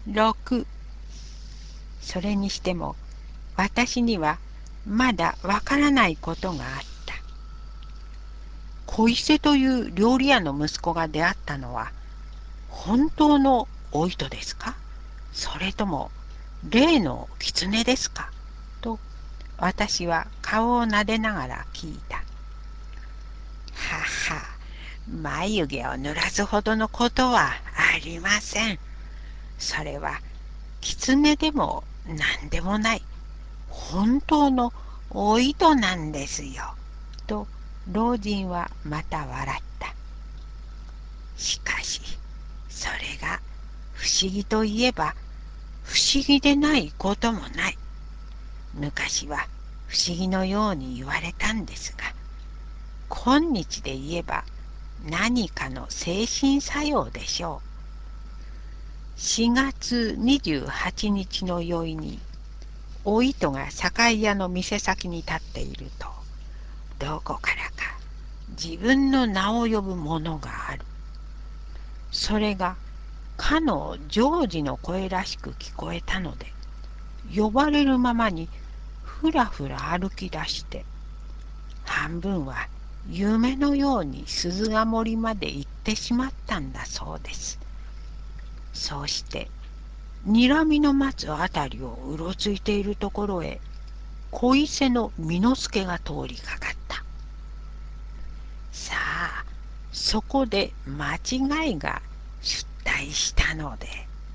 6。それにしても私にはまだわからないことがあった。小伊勢という料理屋の息子が出会ったのは本当のお糸ですか、それとも例の狐ですか、と私は顔を撫でながら聞いた。はは、眉毛を濡らすほどのことはありません。それは狐でも何でもない本当のお糸なんですよ。と老人はまた笑った。しかしそれが不思議といえば不思議でないこともない。昔は不思議のように言われたんですが、今日で言えば何かの精神作用でしょう。4月28日の宵にお糸が酒屋の店先に立っていると、どこからか自分の名を呼ぶものがある。それがかのジョージの声らしく聞こえたので、呼ばれるままにふらふら歩き出して、半分は夢のように鈴ヶ森まで行ってしまったんだそうです。そうして睨みの松あたりをうろついているところへ小伊勢の巳之助が通りかかった。さあそこで間違いが出題したので、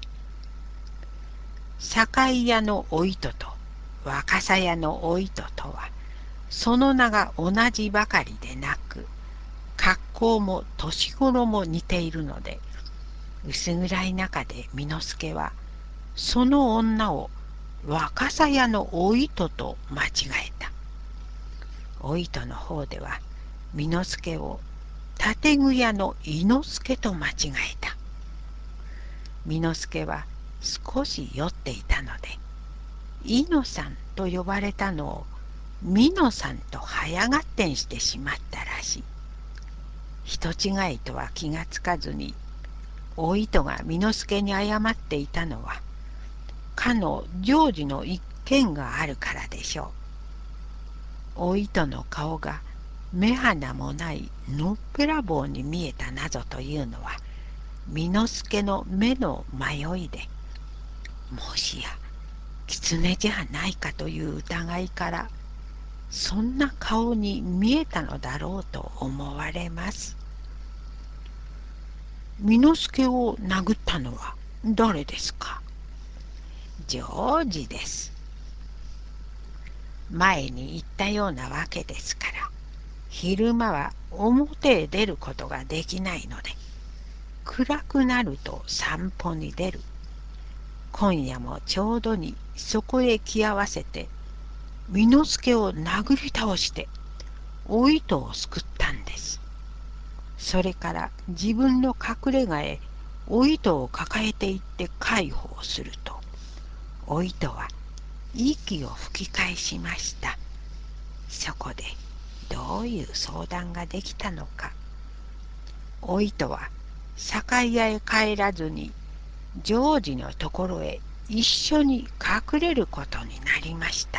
酒屋のお糸と若狭屋のお糸とはその名が同じばかりでなく、格好も年頃も似ているので、薄暗い中で巳之助はその女を若狭屋のお糸と間違えた。お糸の方では巳之助を建具屋の伊之助と間違えた。巳之助は少し酔っていたので、伊野さんと呼ばれたのを美濃さんと早合点してしまったらしい。人違いとは気がつかずに、お糸が巳之助に謝っていたのは、かのジョージの一件があるからでしょう。お糸の顔が目鼻もないのっぺらぼうに見えたなどというのは、巳之助の目の迷いで、もしや狐じゃないかという疑いから、そんな顔に見えたのだろうと思われます。巳之助を殴ったのは誰ですか？ジョージです。前に言ったようなわけですから、昼間は表へ出ることができないので、暗くなると散歩に出る。今夜もちょうどにそこへ来合わせて、巳之助を殴り倒して、お糸を救ったんです。それから自分の隠れ家へお糸を抱えていって介抱すると、お糸は息を吹き返しました。そこでどういう相談ができたのか。お糸は酒屋へ帰らずにジョージのところへ一緒に隠れることになりました。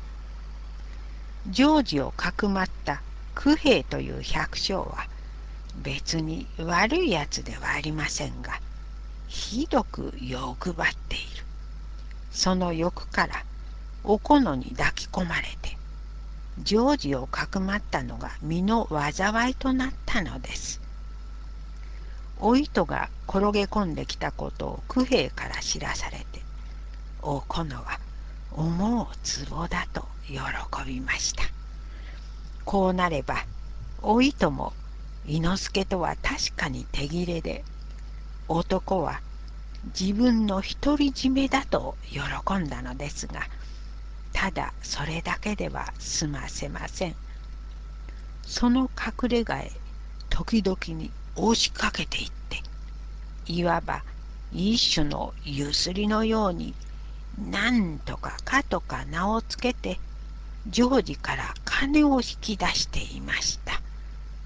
ジョージをかくまった九兵衛という百姓は別に悪いやつではありませんが、ひどく欲張っている。その欲からおこのに抱き込まれて、ジョージをかくまったのが身の災いとなったのです。お糸が転げ込んできたことを九兵衛から知らされて、おこのは思うつぼだと喜びました。こうなれば、お糸も伊之助とは確かに手切れで、男は自分の独り占めだと喜んだのですが、ただそれだけでは済ませません。その隠れ家へ時々に押しかけていって、いわば一種のゆすりのように、なんとかかとか名をつけて、ジョージから金を引き出していました。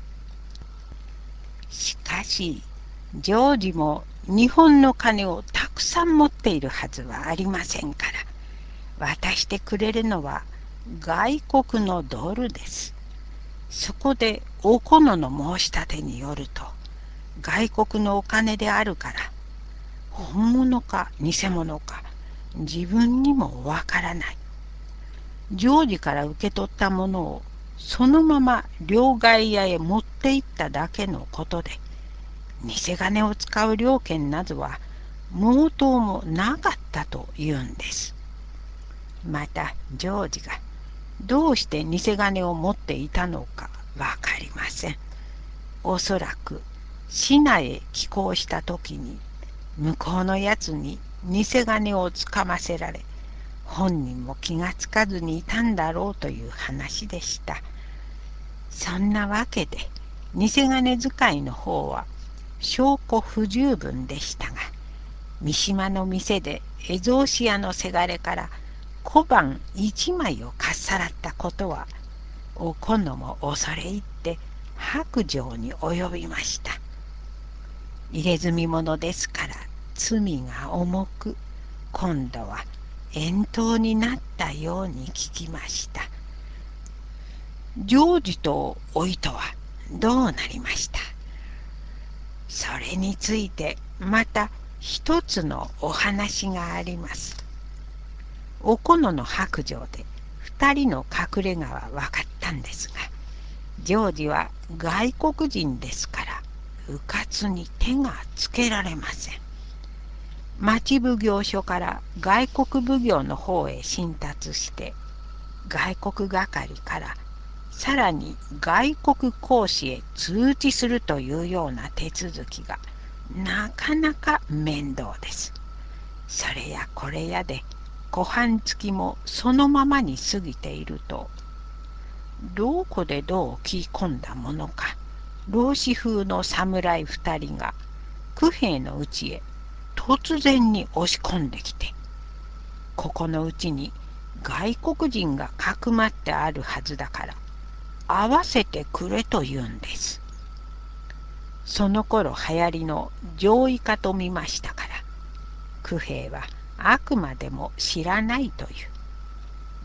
しかし、ジョージも日本の金をたくくさん持っているはずはありませんから、渡してくれるのは外国のドルです。そこでおこのの申し立てによると、外国のお金であるから、本物か偽物か自分にもわからない。ジョージから受け取ったものをそのまま両替屋へ持って行っただけのことで、偽金を使う了見などは毛頭もなかったというんです。またジョージがどうして偽金を持っていたのかわかりません。おそらく市内へ寄港した時に向こうのやつに偽金をつかませられ、本人も気がつかずにいたんだろうという話でした。そんなわけで偽金使いの方は証拠不十分でしたが、三島の店で絵草紙屋のせがれから小判一枚をかっさらったことは、おこのも恐れ入って白状に及びました。入れ墨者ですから罪が重く、今度は遠島になったように聞きました。ジョージとおいとはどうなりました？それについてまた一つのお話があります。おこのの白状で二人の隠れ家は分かったんですが、ジョージは外国人ですからうかつに手がつけられません。町奉行所から外国奉行の方へ進達して、外国係からさらに外国公使へ通知するというような手続きがなかなか面倒です。それやこれやで小半月もそのままに過ぎていると、どこでどう聞き込んだものか、老子風の侍二人が九兵のうちへ突然に押し込んできて、ここのうちに外国人がかくまってあるはずだから会わせてくれと言うんです。その頃流行りの上位化と見ましたから、九兵はあくまでも知らないという、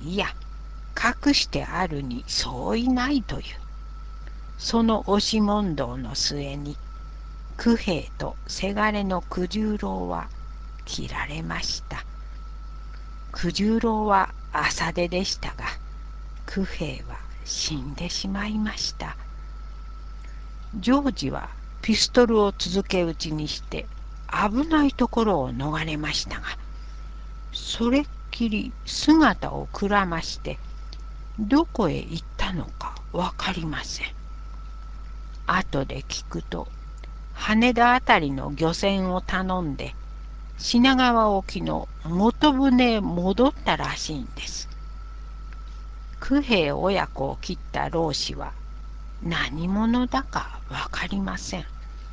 いや隠してあるに相違ないという、その押し問答の末に九兵とせがれの九十郎は切られました。九十郎は朝出でしたが、九兵は死んでしまいました。ジョージはピストルを続け撃ちにして危ないところを逃れましたが、それっきり姿をくらましてどこへ行ったのかわかりません。後で聞くと、羽田あたりの漁船を頼んで品川沖の元船へ戻ったらしいんです。九兵親子を切った老子は何者だかわかりません。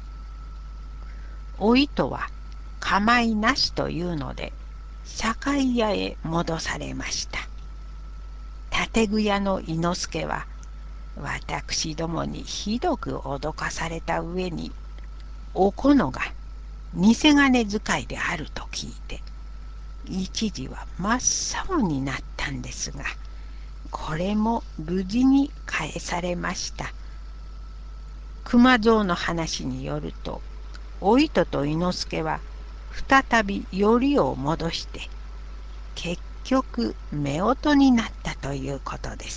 お糸は構いなしというので堺屋へ戻されました。建具屋の伊之助は私どもにひどく脅かされた上に、おこのが偽金使いであると聞いて一時は真っ青になったんですが、これも無事に返されました。熊蔵の話によると、お糸と伊之助は再びよりを戻して結局夫婦になったということです。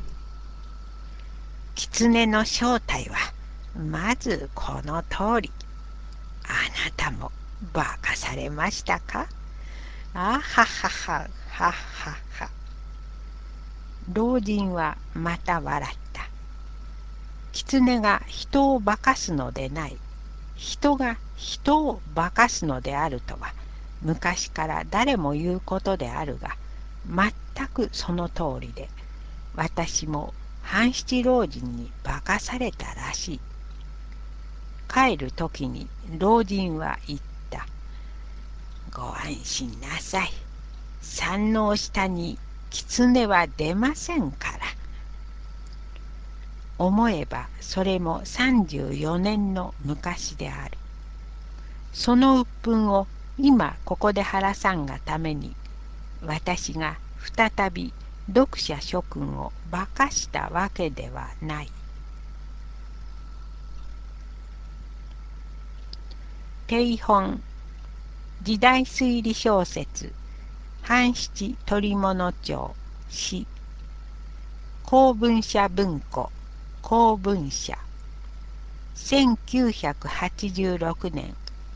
狐の正体はまずこの通り。あなたも化かされましたか？あはははははは。老人はまた笑った。狐が人を化かすのでない、人が人を化かすのであるとは昔から誰も言うことであるが、全くその通りで、私も半七老人に化かされたらしい。帰る時に老人は言った。ご安心なさい。山の下に狐は出ませんから。思えばそれも34年の昔である。その鬱憤を今ここで原さんがために私が再び読者諸君を化かしたわけではない。定本時代推理小説半七鳥物帳詩公文社文庫公文社1986年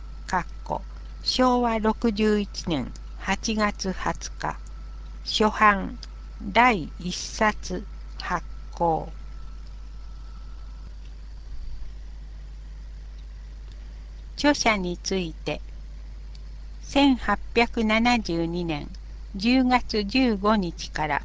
昭和61年8月20日初版第1冊発行。著者について1872年10月15日から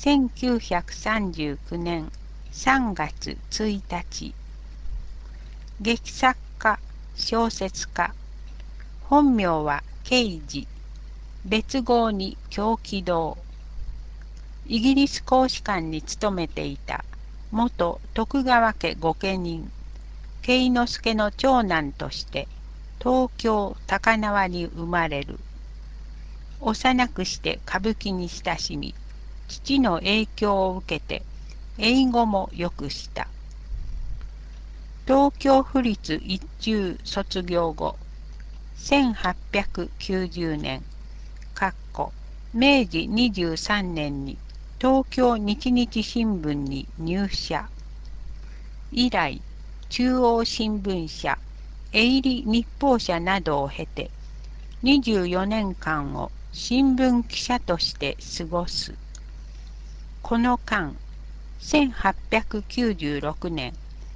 1939年3月1日劇作家小説家本名は慶治別号に狂気堂イギリス公使館に勤めていた元徳川家御家人慶之助の長男として東京高輪に生まれる。幼くして歌舞伎に親しみ父の影響を受けて英語もよくした。東京府立一中卒業後1890年明治23年に東京日日新聞に入社。以来中央新聞社営利日報社などを経て24年間を新聞記者として過ごす。この間1896年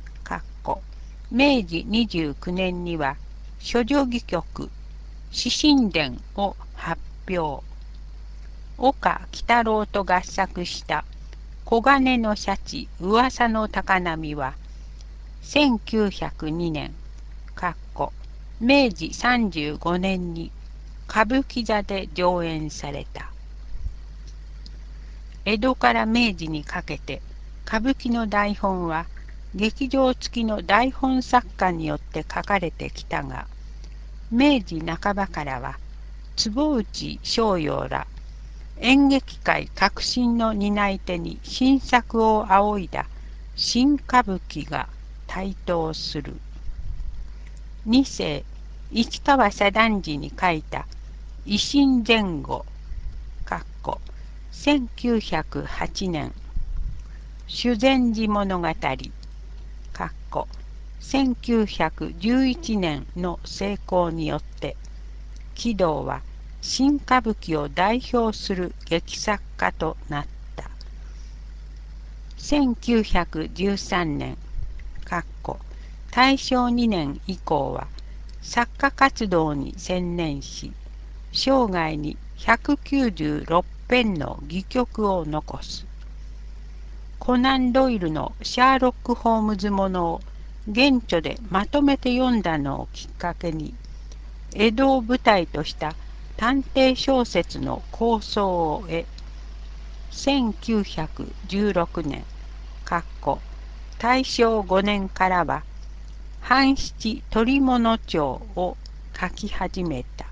明治29年には諸女戯曲詩神伝を発表。岡喜太郎と合作した黄金のシャチ噂の高波は1902年明治35年に歌舞伎座で上演された。江戸から明治にかけて歌舞伎の台本は劇場付きの台本作家によって書かれてきたが、明治半ばからは坪内逍遙ら演劇界革新の担い手に新作を仰いだ新歌舞伎が台頭する。二世市川左團次に書いた維新前後1908年修善寺物語1911年の成功によって貴堂は新歌舞伎を代表する劇作家となった。1913年大正2年以降は作家活動に専念し生涯に196編の戯曲を残す。コナン・ドイルのシャーロック・ホームズものを原著でまとめて読んだのをきっかけに江戸を舞台とした探偵小説の構想を得1916年大正5年からは半七鳥物帳を書き始めた。